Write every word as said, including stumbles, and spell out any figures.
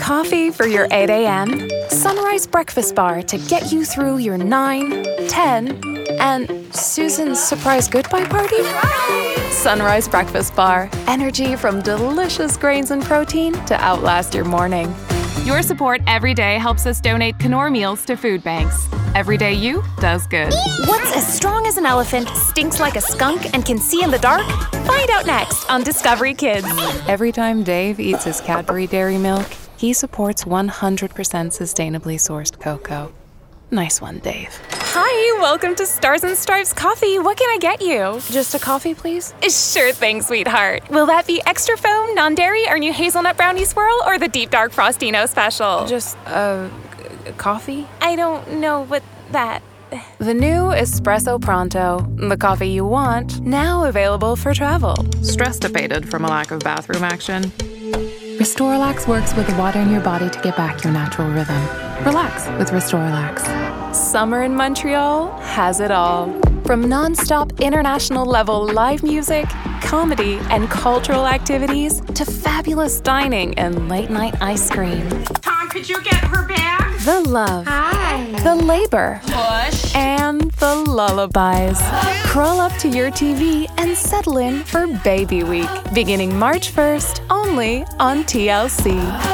Coffee for your eight a.m.? Sunrise Breakfast Bar to get you through your nine, ten, and Susan's surprise goodbye party? Sunrise Breakfast Bar. Energy from delicious grains and protein to outlast your morning. Your support every day helps us donate Knorr meals to food banks. Everyday you does good. What's as strong as an elephant, stinks like a skunk, and can see in the dark? Find out next on Discovery Kids. Every time Dave eats his Cadbury Dairy Milk, he supports one hundred percent sustainably sourced cocoa. Nice one, Dave. Hi, welcome to Stars and Stripes Coffee. What can I get you? Just a coffee, please? Sure thing, sweetheart. Will that be extra foam, non-dairy, our new hazelnut brownie swirl, or the deep dark Frostino special? Just, uh, coffee? I don't know what that... The new Espresso Pronto, the coffee you want, now available for travel. Stress-dipated from a lack of bathroom action? Restorelax works with the water in your body to get back your natural rhythm. Relax with Restorelax. Summer in Montreal has it all. From non-stop international level live music, comedy, and cultural activities to fabulous dining and late night ice cream. Tom, could you get her bag? The love. Hi. The labor. Push. And the lullabies. Crawl up to your T V and settle in for Baby Week, beginning March first, only on T L C.